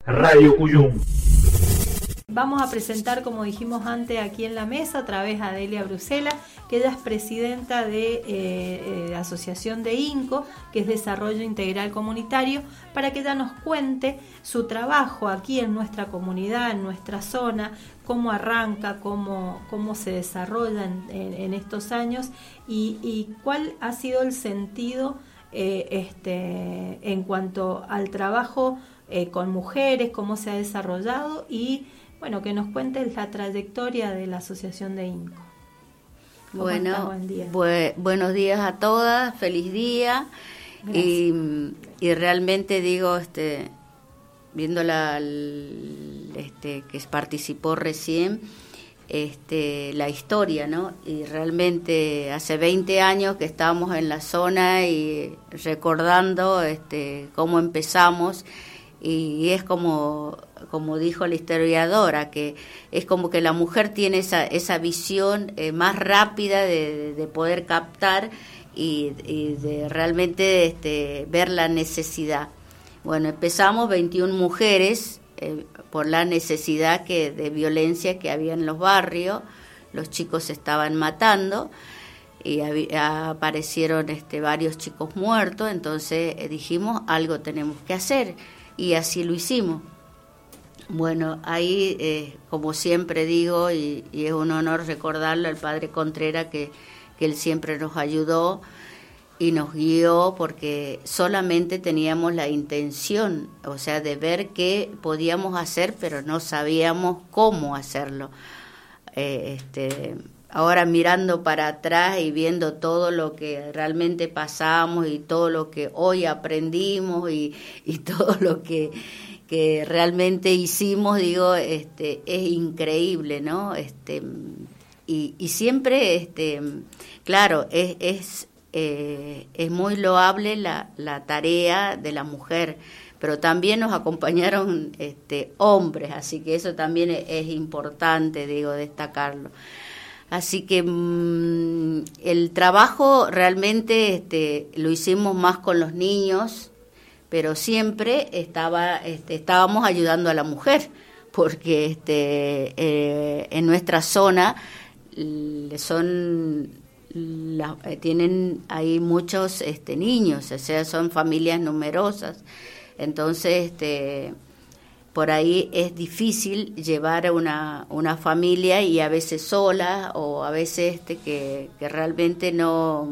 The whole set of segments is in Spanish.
Radio Cuyum. Vamos a presentar, como dijimos antes, aquí en la mesa, a través de Adelia Brucela, que ella es presidenta de la asociación de INCO, que es Desarrollo Integral Comunitario, para que ella nos cuente su trabajo aquí en nuestra comunidad, en nuestra zona, cómo arranca, cómo se desarrolla en estos años y cuál ha sido el sentido en cuanto al trabajo con mujeres, cómo se ha desarrollado y bueno, que nos cuentes la trayectoria de la asociación de INCO. Bueno, Buen día. Buenos días a todas, feliz día. Y realmente digo, viendo que participó recién, la historia, ¿no? Y realmente hace 20 años que estamos en la zona y recordando cómo empezamos. Y es como dijo la historiadora, que es como que la mujer tiene esa visión más rápida de poder captar y de realmente ver la necesidad. Bueno, empezamos 21 mujeres por la necesidad de violencia que había en los barrios, los chicos se estaban matando y aparecieron varios chicos muertos, entonces dijimos algo tenemos que hacer. Y así lo hicimos. Bueno, ahí, como siempre digo, y es un honor recordarlo al padre Contreras, que él siempre nos ayudó y nos guió, porque solamente teníamos la intención, o sea, de ver qué podíamos hacer, pero no sabíamos cómo hacerlo. Ahora mirando para atrás y viendo todo lo que realmente pasamos y todo lo que hoy aprendimos y todo lo que realmente hicimos, digo, es increíble, ¿no? Y siempre, claro, es muy loable la tarea de la mujer, pero también nos acompañaron hombres, así que eso también es importante, digo, destacarlo. Así que el trabajo realmente lo hicimos más con los niños, pero siempre estábamos ayudando a la mujer, porque en nuestra zona tienen ahí muchos niños, o sea, son familias numerosas, entonces por ahí es difícil llevar a una familia y a veces sola o a veces que realmente no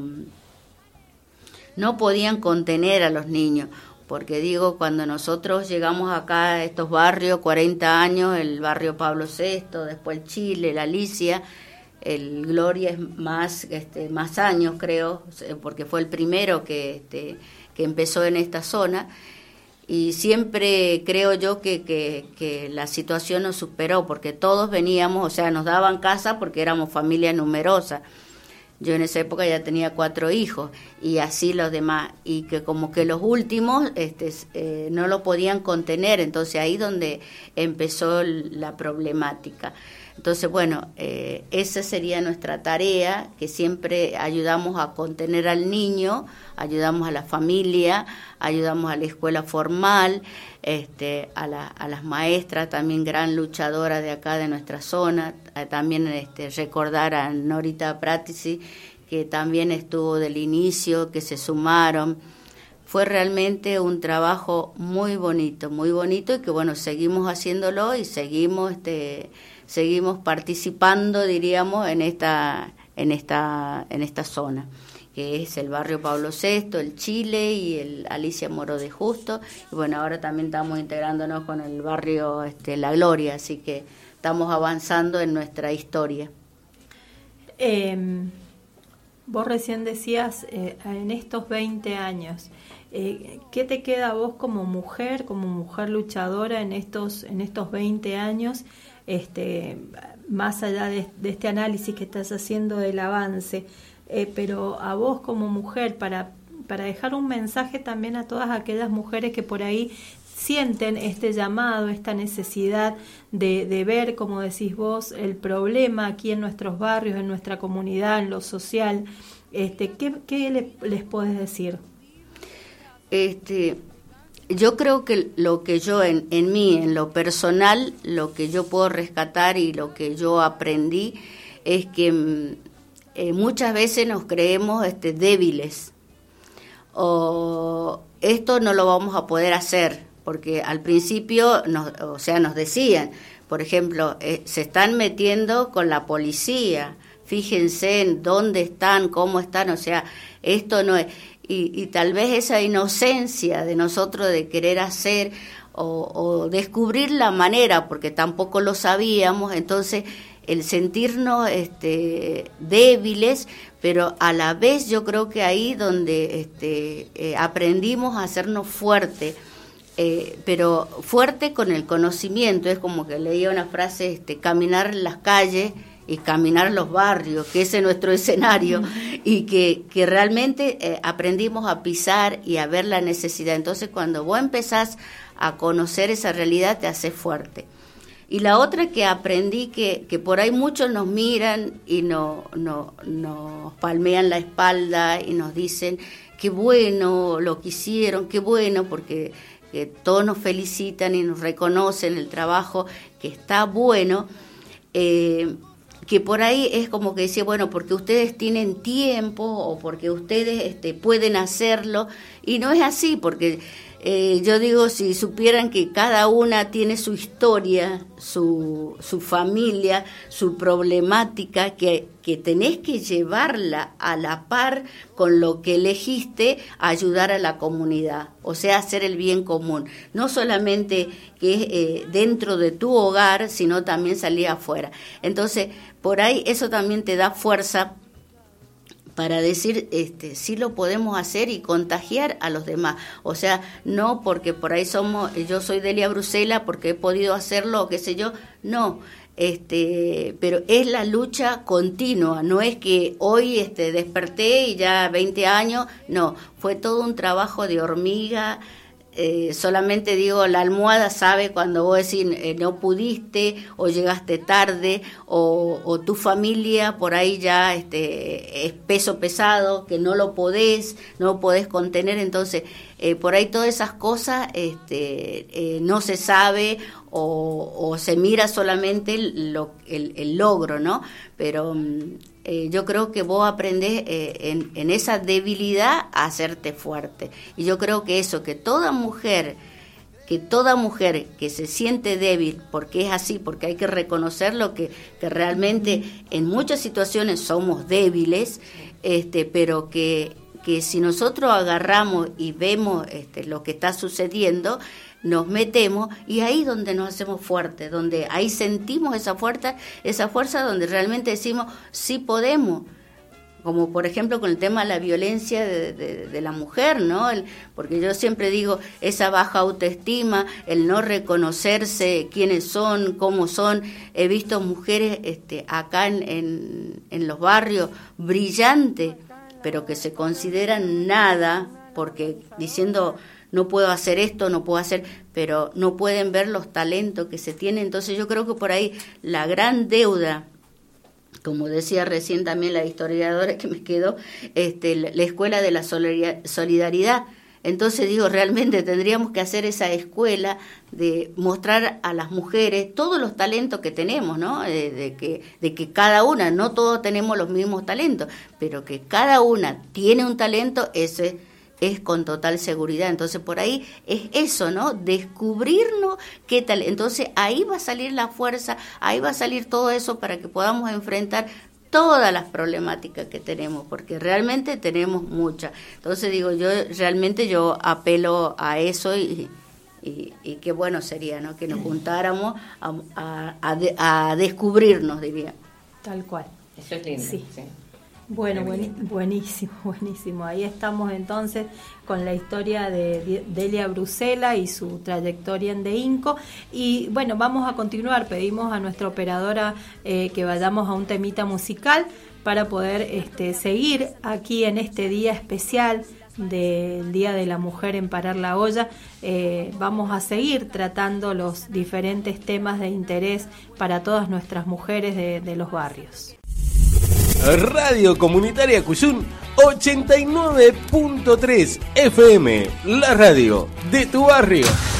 podían contener a los niños, porque digo, cuando nosotros llegamos acá a estos barrios, 40 años, el barrio Pablo VI, después el Chile, la Alicia, el Gloria es más años creo, porque fue el primero que empezó en esta zona. Y siempre creo yo que la situación nos superó, porque todos veníamos, o sea, nos daban casa porque éramos familia numerosa. Yo en esa época ya tenía 4 hijos, y así los demás, y que como que los últimos no lo podían contener, entonces ahí donde empezó la problemática. Entonces, bueno, esa sería nuestra tarea, que siempre ayudamos a contener al niño, ayudamos a la familia, ayudamos a la escuela formal, a las maestras, también gran luchadora de acá de nuestra zona, también recordar a Norita Pratici, que también estuvo del inicio, que se sumaron. Fue realmente un trabajo muy bonito y que bueno, seguimos haciéndolo y seguimos participando, diríamos, en esta zona, que es el barrio Pablo VI, el Chile y el Alicia Moro de Justo, y bueno, ahora también estamos integrándonos con el barrio La Gloria, así que estamos avanzando en nuestra historia. Vos recién decías, en estos 20 años, ¿qué te queda a vos como mujer luchadora en estos 20 años? Más allá de este análisis que estás haciendo del avance, pero a vos como mujer, para dejar un mensaje también a todas aquellas mujeres que por ahí sienten este llamado, esta necesidad de ver, como decís vos, el problema aquí en nuestros barrios, en nuestra comunidad, en lo social. ¿Qué les podés decir? yo creo que lo que yo en mí, en lo personal, lo que yo puedo rescatar y lo que yo aprendí es que muchas veces nos creemos débiles, o esto no lo vamos a poder hacer, porque al principio nos decían, por ejemplo, se están metiendo con la policía, fíjense en dónde están, cómo están, o sea, esto no es... Y tal vez esa inocencia de nosotros de querer hacer o descubrir la manera, porque tampoco lo sabíamos, entonces el sentirnos débiles, pero a la vez yo creo que ahí donde aprendimos a hacernos fuertes, pero fuerte con el conocimiento. Es como que leía una frase, caminar las calles y caminar los barrios, que ese es nuestro escenario, y que realmente aprendimos a pisar y a ver la necesidad. Entonces, cuando vos empezás a conocer esa realidad, te haces fuerte. Y la otra que aprendí, que por ahí muchos nos miran y nos palmean la espalda y nos dicen, qué bueno lo que hicieron, qué bueno, porque todos nos felicitan y nos reconocen el trabajo, que está bueno, que por ahí es como que decía, bueno, porque ustedes tienen tiempo o porque ustedes pueden hacerlo, y no es así, porque yo digo, si supieran que cada una tiene su historia, su familia, su problemática, que tenés que llevarla a la par con lo que elegiste, a ayudar a la comunidad, o sea, hacer el bien común, no solamente que es dentro de tu hogar, sino también salir afuera. Entonces, por ahí eso también te da fuerza para decir, sí lo podemos hacer y contagiar a los demás. O sea, no porque por ahí yo soy Delia Brucela porque he podido hacerlo o qué sé yo, no. Pero es la lucha continua, no es que hoy desperté y ya 20 años, no, fue todo un trabajo de hormiga. Solamente digo, la almohada sabe cuando vos decís no pudiste o llegaste tarde, o tu familia por ahí ya es peso pesado, que no lo podés contener. Entonces por ahí todas esas cosas no se sabe o se mira solamente el logro, ¿no? Pero yo creo que vos aprendés en esa debilidad a hacerte fuerte. Y yo creo que eso, que toda mujer que se siente débil, porque es así, porque hay que reconocerlo, que realmente en muchas situaciones somos débiles, pero que si nosotros agarramos y vemos lo que está sucediendo, nos metemos, y ahí donde nos hacemos fuertes, donde ahí sentimos esa fuerza donde realmente decimos, sí podemos. Como por ejemplo con el tema de la violencia de la mujer, ¿no? Porque yo siempre digo, esa baja autoestima, el no reconocerse quiénes son, cómo son. He visto mujeres acá en los barrios brillantes, pero que se consideran nada, porque diciendo, no puedo hacer esto, no puedo hacer, pero no pueden ver los talentos que se tienen. Entonces yo creo que por ahí la gran deuda, como decía recién también la historiadora que me quedó, la escuela de la solidaridad. Entonces digo, realmente tendríamos que hacer esa escuela de mostrar a las mujeres todos los talentos que tenemos, ¿no? De que cada una, no todos tenemos los mismos talentos, pero que cada una tiene un talento, ese es con total seguridad. Entonces por ahí es eso, ¿no? Descubrirnos qué tal. Entonces ahí va a salir la fuerza, ahí va a salir todo eso para que podamos enfrentar todas las problemáticas que tenemos, porque realmente tenemos muchas. Entonces digo, yo apelo a eso y qué bueno sería, ¿no? Que nos juntáramos a descubrirnos, diría. Tal cual. Eso es lindo. Sí. Bueno, buenísimo. Ahí estamos entonces con la historia de Delia Brucela y su trayectoria en DEINCO. Y bueno, vamos a continuar. Pedimos a nuestra operadora que vayamos a un temita musical para poder seguir aquí en este día especial del Día de la Mujer en Parar la Olla. Vamos a seguir tratando los diferentes temas de interés para todas nuestras mujeres de los barrios. Radio Comunitaria Cuyún 89.3 FM, la radio de tu barrio.